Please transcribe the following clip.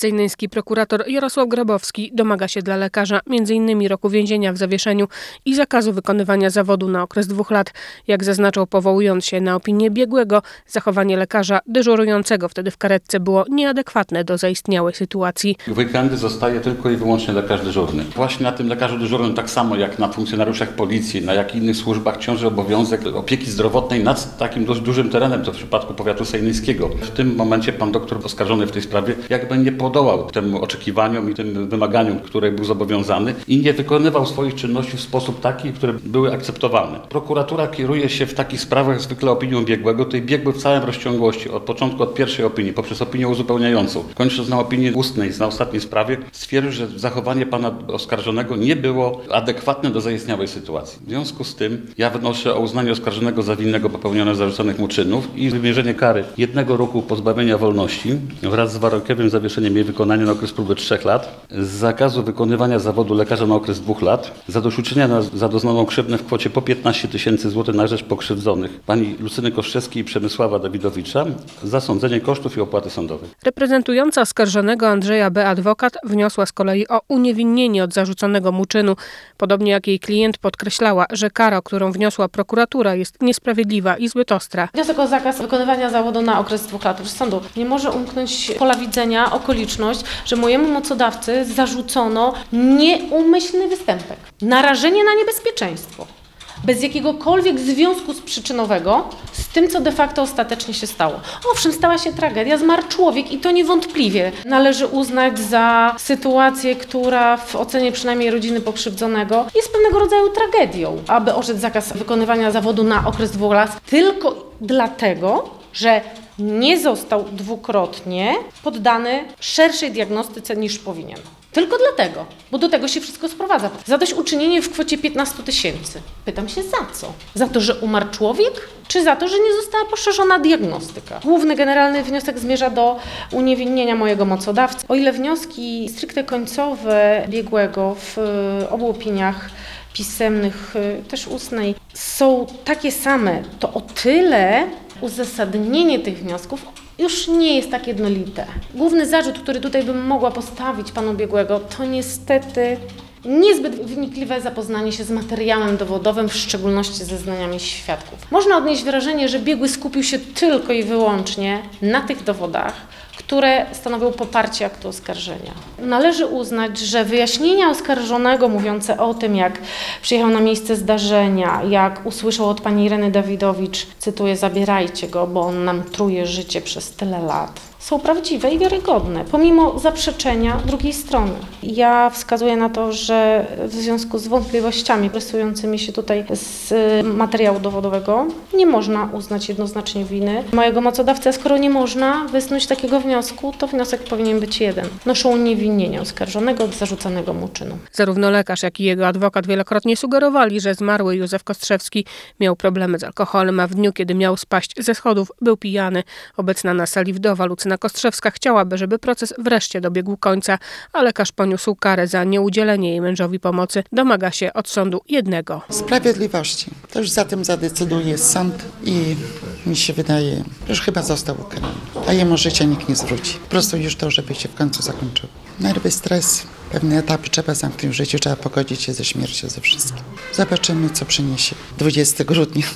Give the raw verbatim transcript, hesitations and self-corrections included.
Sejnyński prokurator Jarosław Grabowski domaga się dla lekarza między innymi roku więzienia w zawieszeniu i zakazu wykonywania zawodu na okres dwóch lat. Jak zaznaczał, powołując się na opinię biegłego, zachowanie lekarza dyżurującego wtedy w karetce było nieadekwatne do zaistniałej sytuacji. Weekendy zostaje tylko i wyłącznie lekarz dyżurny. Właśnie na tym lekarzu dyżurnym, tak samo jak na funkcjonariuszach policji, na jak innych służbach, ciąży obowiązek opieki zdrowotnej nad takim dość dużym terenem, to w przypadku powiatu sejnyńskiego. W tym momencie pan doktor oskarżony w tej sprawie jakby nie podołał temu oczekiwaniom i tym wymaganiom, które był zobowiązany i nie wykonywał swoich czynności w sposób taki, które były akceptowalne. Prokuratura kieruje się w takich sprawach zwykle opinią biegłego. Tej biegły w całej rozciągłości, od początku, od pierwszej opinii, poprzez opinię uzupełniającą, kończąc na opinii ustnej, na ostatniej sprawie, stwierdził, że zachowanie pana oskarżonego nie było adekwatne do zaistniałej sytuacji. W związku z tym ja wnoszę o uznanie oskarżonego za winnego popełnionych zarzuconych mu czynów i wymierzenie kary jednego roku pozbawienia wolności wraz z warunkowym zawieszeniem jej wykonania na okres próby trzech lat, z zakazu wykonywania zawodu lekarza na okres dwóch lat, zadośćuczynienia za doznaną krzywdę w kwocie po piętnaście tysięcy złotych na rzecz pokrzywdzonych pani Lucyny Koszczewskiej i Przemysława Dawidowicza za sądzenie kosztów i opłaty sądowej. Reprezentująca oskarżonego Andrzeja B. adwokat wniosła z kolei o uniewinnienie od zarzuconego mu czynu. Podobnie jak jej klient podkreślała, że kara, którą wniosła prokuratura, jest niesprawiedliwa i zbyt ostra. Wniosek o zakaz wykonywania zawodu na okres dwóch lat. Z sądu nie może umknąć pola widzenia okoliczność, że mojemu mocodawcy zarzucono nieumyślny występek, narażenie na niebezpieczeństwo, bez jakiegokolwiek związku przyczynowego z tym, co de facto ostatecznie się stało. Owszem, stała się tragedia, zmarł człowiek i to niewątpliwie należy uznać za sytuację, która w ocenie przynajmniej rodziny pokrzywdzonego jest pewnego rodzaju tragedią. Aby orzec zakaz wykonywania zawodu na okres dwóch lat tylko dlatego, że nie został dwukrotnie poddany szerszej diagnostyce niż powinien. Tylko dlatego, bo do tego się wszystko sprowadza. Zadośćuczynienie w kwocie piętnaście tysięcy. Pytam się za co? Za to, że umarł człowiek? Czy za to, że nie została poszerzona diagnostyka? Główny generalny wniosek zmierza do uniewinnienia mojego mocodawcy. O ile wnioski stricte końcowe biegłego w obu opiniach pisemnych, też ustnej, są takie same, to o tyle uzasadnienie tych wniosków już nie jest tak jednolite. Główny zarzut, który tutaj bym mogła postawić panu biegłego, to niestety niezbyt wnikliwe zapoznanie się z materiałem dowodowym, w szczególności zeznaniami świadków. Można odnieść wrażenie, że biegły skupił się tylko i wyłącznie na tych dowodach, które stanowią poparcie aktu oskarżenia. Należy uznać, że wyjaśnienia oskarżonego mówiące o tym, jak przyjechał na miejsce zdarzenia, jak usłyszał od pani Ireny Dawidowicz, cytuję, zabierajcie go, bo on nam truje życie przez tyle lat, są prawdziwe i wiarygodne, pomimo zaprzeczenia drugiej strony. Ja wskazuję na to, że w związku z wątpliwościami rysującymi się tutaj z materiału dowodowego nie można uznać jednoznacznie winy mojego mocodawcy, a skoro nie można wysnuć takiego wniosku, to wniosek powinien być jeden. Noszę uniewinnienie oskarżonego od zarzucanego mu czynu. Zarówno lekarz, jak i jego adwokat wielokrotnie sugerowali, że zmarły Józef Kostrzewski miał problemy z alkoholem, a w dniu, kiedy miał spaść ze schodów, był pijany. Obecna na sali wdowa Lucyna Kostrzewska chciałaby, żeby proces wreszcie dobiegł końca, a lekarz poniósł karę za nieudzielenie jej mężowi pomocy. Domaga się od sądu jednego. Sprawiedliwości. To już za tym zadecyduje sąd i mi się wydaje, że już chyba został ukarany. A jemu życia nikt nie zwróci. Po prostu już to, żeby się w końcu zakończyło. Nerwy, stres, pewne etapy trzeba zamknąć w życiu, trzeba pogodzić się ze śmiercią, ze wszystkim. Zobaczymy, co przyniesie dwudziestego grudnia.